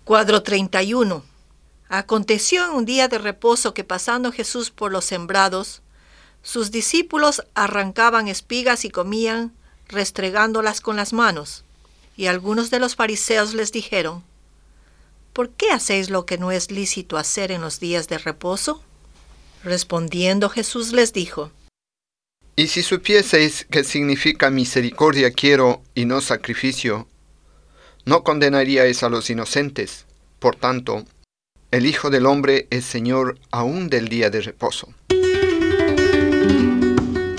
Cuadro 31. Aconteció en un día de reposo que pasando Jesús por los sembrados, sus discípulos arrancaban espigas y comían, restregándolas con las manos. Y algunos de los fariseos les dijeron: ¿por qué hacéis lo que no es lícito hacer en los días de reposo? Respondiendo Jesús les dijo: Y si supieseis qué significa misericordia quiero y no sacrificio, no condenaríais a los inocentes. Por tanto, el Hijo del Hombre es Señor aún del día de reposo.